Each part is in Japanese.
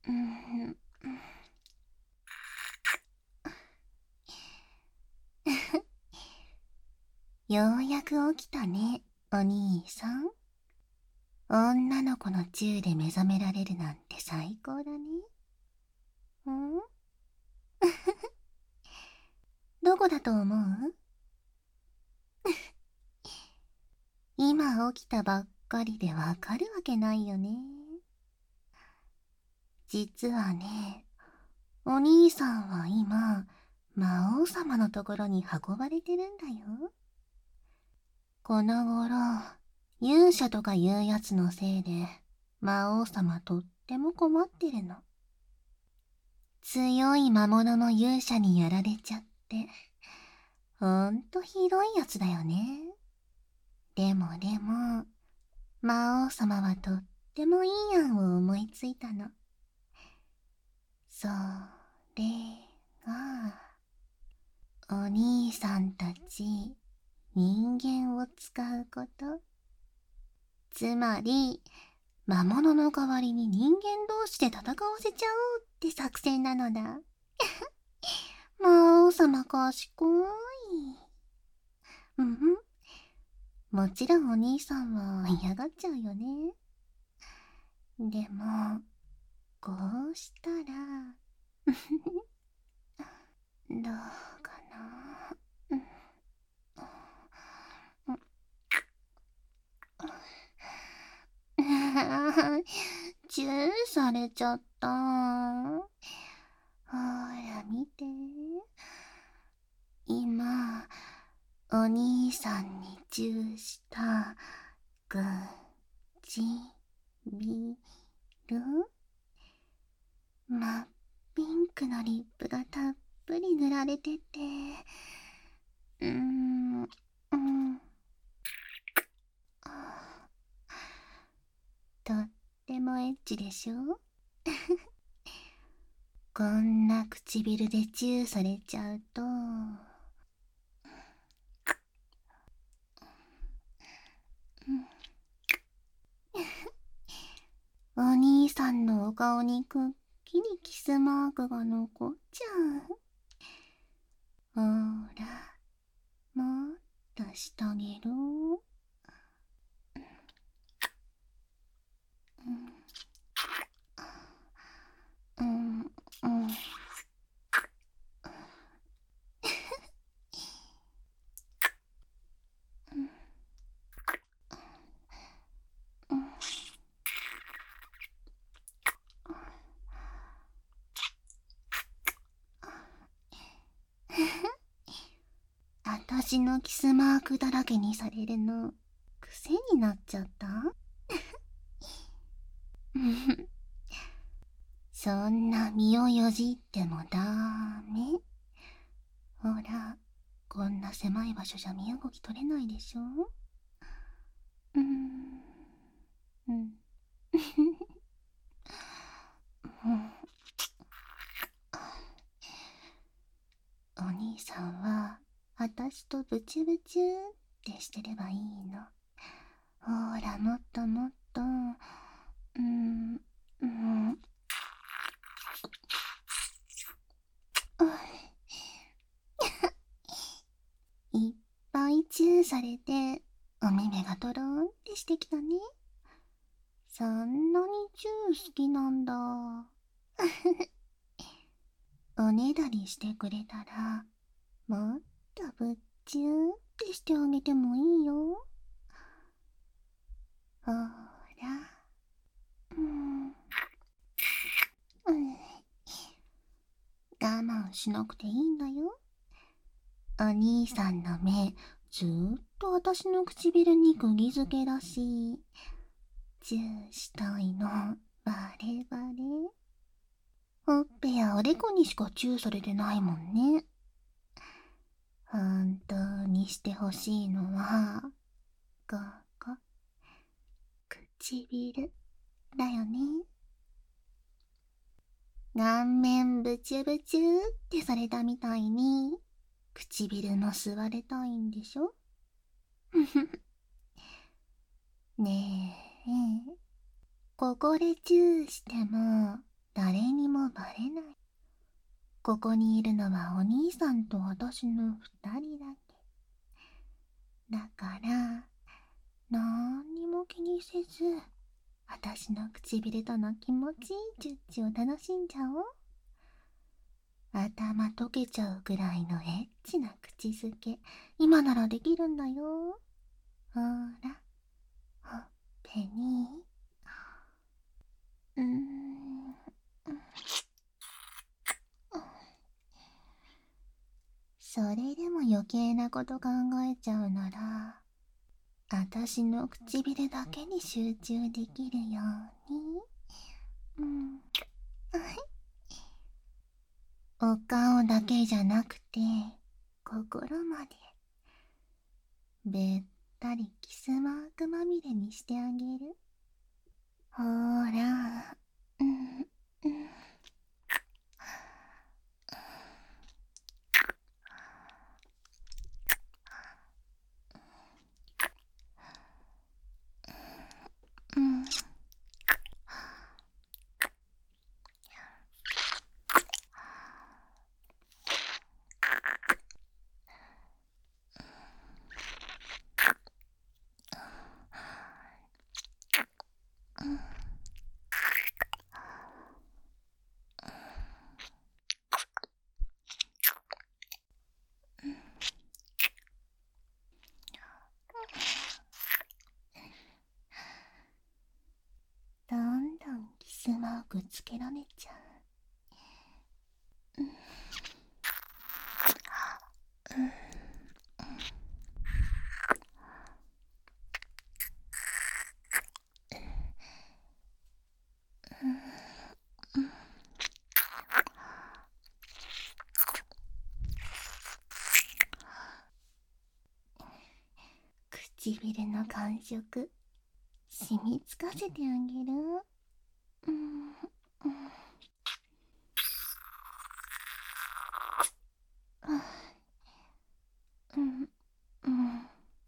ん。ようやく起きたね、お兄さん。女の子のチューで目覚められるなんて最高だね。んどこだと思う？今起きたばっかりでわかるわけないよね。実はね、お兄さんは今、魔王様のところに運ばれてるんだよ。この頃、勇者とかいうやつのせいで、魔王様とっても困ってるの。強い魔物の勇者にやられちゃって、ほんとひどいやつだよね。でも、魔王様はとってもいい案を思いついたの。それが、お兄さんたち、人間を使うこと。つまり、魔物の代わりに人間同士で戦わせちゃおうって作戦なのだ。魔王様賢い。うん。もちろんお兄さんは嫌がっちゃうよね。でも、こうしたら、どうかな。チューされちゃった。ほら見て。今、お兄さんにチューしたくちびる、真っピンクのリップがたっぷり塗られてて、とってもエッチでしょ？こんな唇でチューされちゃうと、お兄さんのお顔にくっきりキスマークが残っちゃう。ほら、もっとしてあげる。うん、うん。あたしのキスマークだらけにされるの、癖になっちゃった？そんな身をよじってもダメ。ほら、こんな狭い場所じゃ身動き取れないでしょ？うん。うん。お兄さんは、あたしとブチブチってしてればいいの。ほら、もっともっと。うん。うん。いっぱいチューされて、お目目がとろんってしてきたね。そんなにチュー好きなんだ。おねだりしてくれたら、もっとぶっちゅーってしてあげてもいいよ。ほら。うん。我慢しなくていいんだよ。お兄さんの目、ずーっと私の唇に釘付けだし、チューしたいの、バレバレ。ほっぺやおでこにしかチューされてないもんね。本当にしてほしいのは、ここ、唇だよね。顔面ブチュブチュってされたみたいに、唇の吸われたいんでしょ？ねえ、ここでチューしても誰にもバレない。ここにいるのはお兄さんと私の二人だけ。だから、なんにも気にせず、私の唇との気持ちいいチュッチを楽しんじゃおう。頭溶けちゃうぐらいのエッチな口づけ、今ならできるんだよ。ほら、ほっぺに。うーん。それでも余計なこと考えちゃうなら、あたしの唇だけに集中できるように。うん。お顔だけじゃなくて、心まで。べったりキスマークまみれにしてあげる。ほら、うん、うん。うん。どんどんキスマークつけられちゃう。唇の感触、染みつかせてあげる。うん、うん、うん、うん。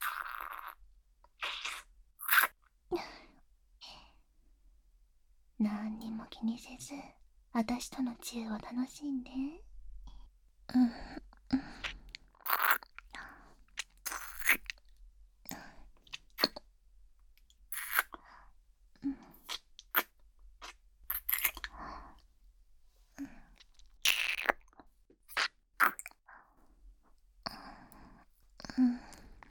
何にも気にせず、私とのチューを楽しんで。うん、うん。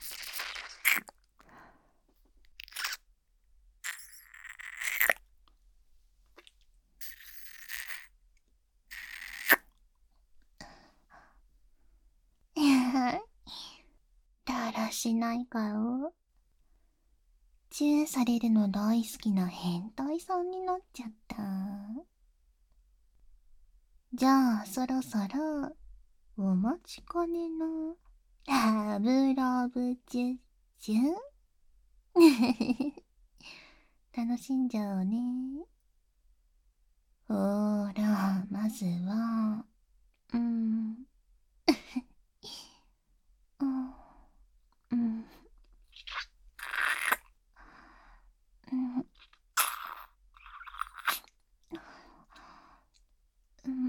だらしない顔。チューされるの大好きな変態さんになっちゃった。じゃあそろそろお待ちかねのラブラブチュッチュ楽しんじゃおうね。ほーら、まずは、うん、うん、うん、うん、うん、うん。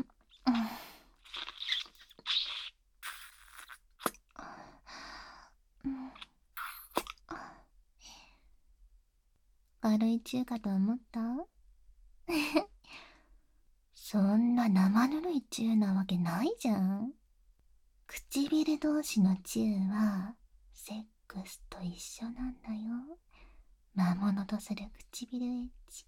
軽い中華と思った？そんな生ぬるいチューなわけないじゃん。唇同士のチューはセックスと一緒なんだよ。魔物とする唇エッチ。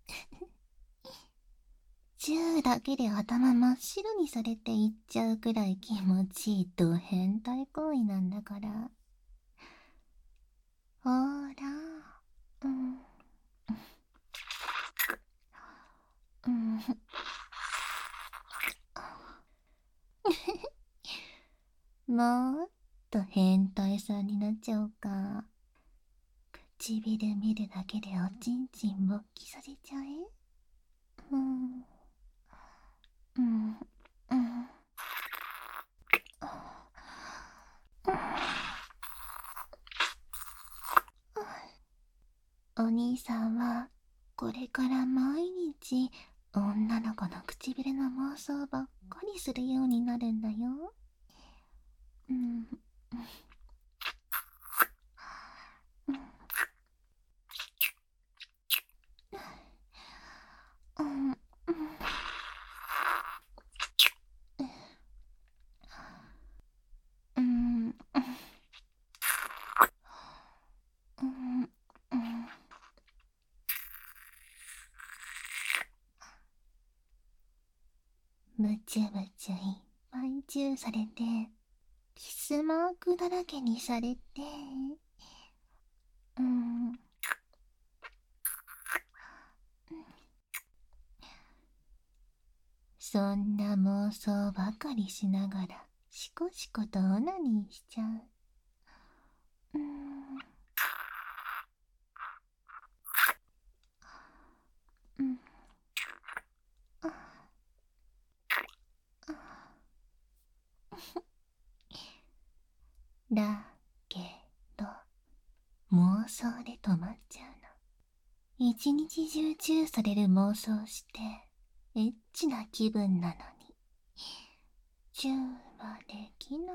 チューだけで頭真っ白にされていっちゃうくらい気持ちいいド変態行為なんだから。ほーら、うん、うん。もっと変態さんになっちゃおうか。唇見るだけでおちんちん勃起させちゃえ。うん、うん、うん。お兄さんはこれから毎日お女の子の唇の妄想ばっかりするようになるんだよ。うん。うん。うん。うん。むちゅむちゅいっぱいチューされて、キスマークだらけにされて、うん。そんな妄想ばかりしながら、しこしことオナニーしちゃう。うん。うん。だけど、妄想で止まっちゃうの。一日中チューされる妄想して、エッチな気分なのに、チューはできない。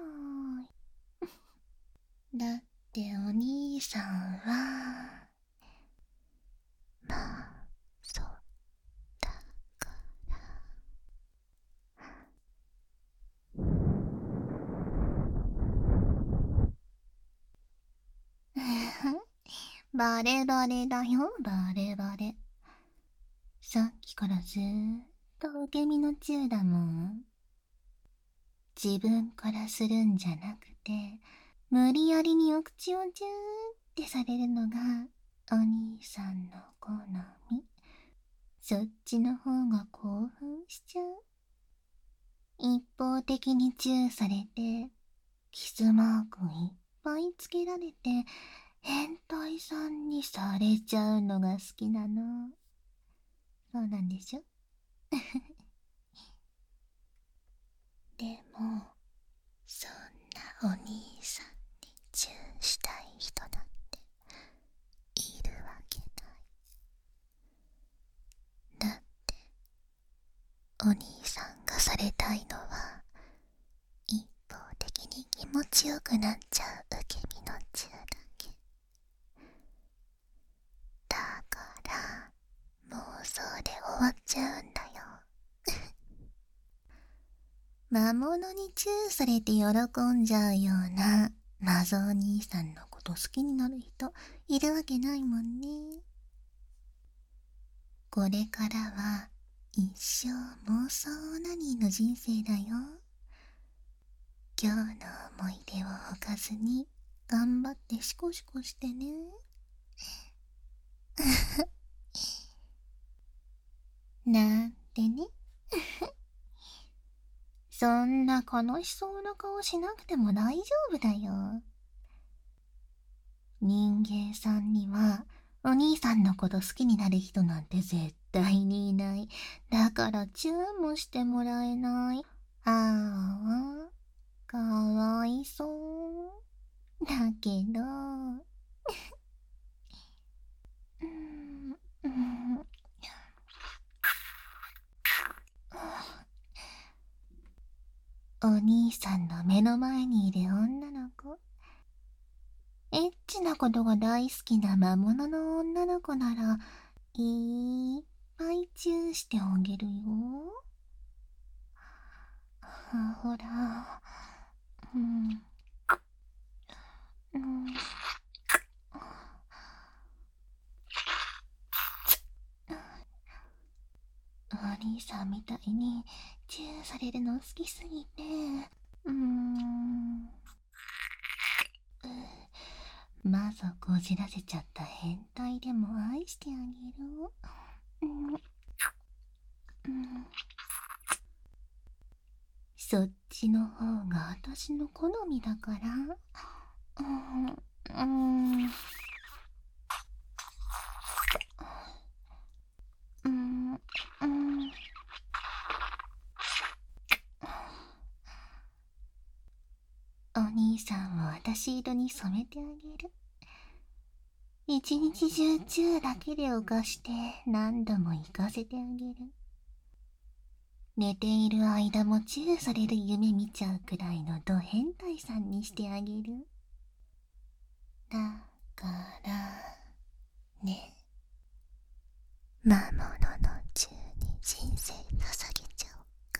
だってお兄さんは、まあ、そうだから。バレバレだよ、バレバレ。さっきからずーっと受け身のチューだもん。自分からするんじゃなくて、無理やりにお口をチューってされるのがお兄さんの好み。そっちの方が興奮しちゃう。一方的にチューされて、キスマークいっぱいつけられて、変態さんにされちゃうのが好きなの。そうなんでしょ？でも、そんなお兄さんにチューしたい人なんているわけない。だってお兄さんがされたいのは一方的に気持ちよくなっちゃう受け身のチューだけだから、妄想で終わっちゃうんだよ。魔物にチューされて喜んじゃうような謎お兄さんのこと好きになる人いるわけないもんね。これからは一生妄想オナニーの人生だよ。今日の思い出を置かずに頑張ってシコシコしてね。なんてね。そんな悲しそうな顔しなくても大丈夫だよ。人間さんにはお兄さんのこと好きになる人なんて絶対にいない。だからチューもしてもらえない。ああ、かわいそう。だけど、うん、うん、お兄さんの目の前にいる女の子。エッチなことが大好きな魔物の女の子なら、いっぱいチューしてあげるよ。ほら、うん、うん、お兄さんみたいにチューされるの好きすぎて、うーん、まずこじらせちゃった変態でも愛してあげる。うん、うん、そっちの方が私の好みだから。うん、うん、うん、うん。お兄さんを私色に染めてあげる。一日中チューだけで犯して何度も行かせてあげる。 寝ている間もチューされる夢見ちゃうくらいのド変態さんにしてあげる。だからね、魔物のチューに人生捧げちゃおうか。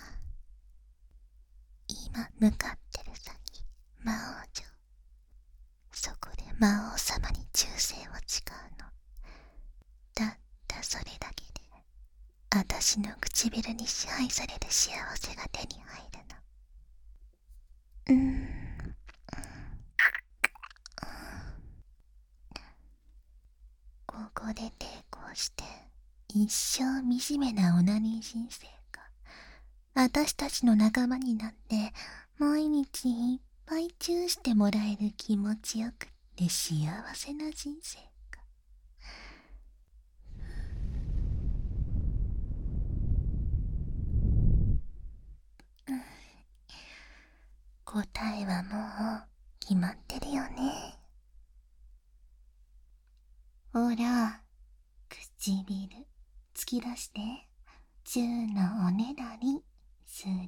今向かってる先、魔王城。そこで魔王様に忠誠を誓うの。たったそれだけで私の唇に支配される幸せが手に入るの。ここで抵抗して一生惨めなオナニー人生か、私たちの仲間になって毎日いっぱいチューしてもらえる気持ちよくって幸せな人生か。答えはもう決まってるよね。ほら、唇突き出してチューのおねだりするの。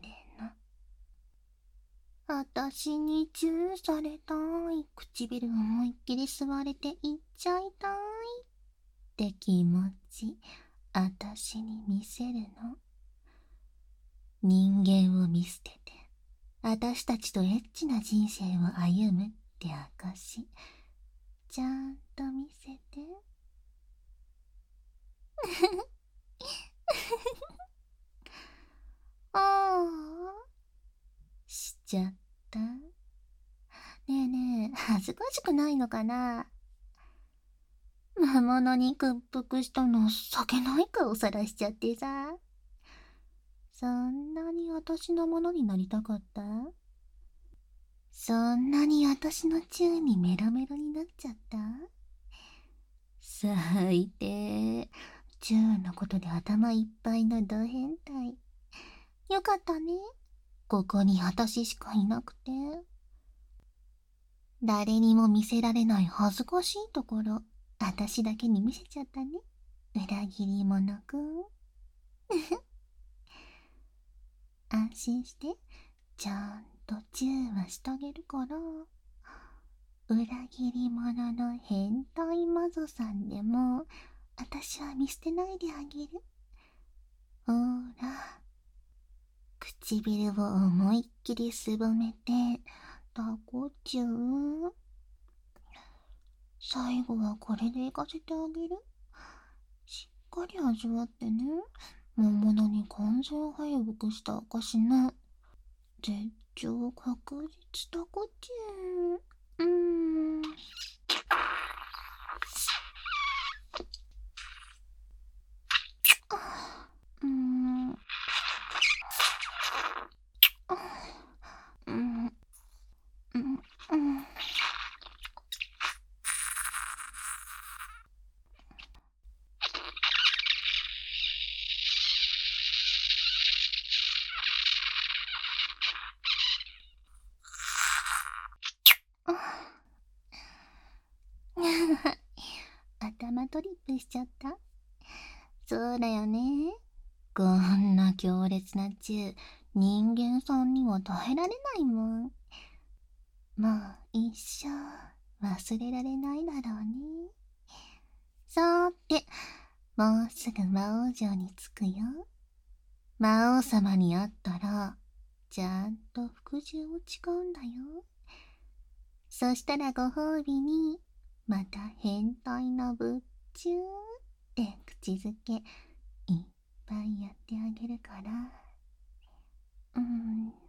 あたしにチューされたい、唇思いっきり吸われていっちゃいたいって気持ち、あたしに見せるの。人間を見捨ててあたしたちとエッチな人生を歩むって証、ちゃんと見せて。ああ、しちゃった。ねえねえ、恥ずかしくないのかな。魔物に屈服したの情けない顔さらしちゃってさ。そんなに私のものになりたかった？そんなに私のチューにメロメロになっちゃった？最低。チューのことで頭いっぱいのド変態。よかったね。ここに私しかいなくて。誰にも見せられない恥ずかしいところ、私だけに見せちゃったね。裏切り者くん。安心して、ちゃんとチューはしてあげるから。裏切り者の変態魔女さんでも、私は見捨てないであげる。ほら、唇を思いっきりすぼめて、タコチュー。最後はこれで行かせてあげる。しっかり味わってね。桃のに完全敗北した証ね。絶頂確実タコチュー。うーん。うん。うん。うん。頭トリップしちゃった。そうだよね。こんな強烈なチュー、人間さんには耐えられないもん。もう一生忘れられないだろうね。さーて、もうすぐ魔王城に着くよ。魔王様に会ったら、ちゃんと服従を誓うんだよ。そしたらご褒美に、また変態なぶっちゅーって口づけ、いっぱいやってあげるから。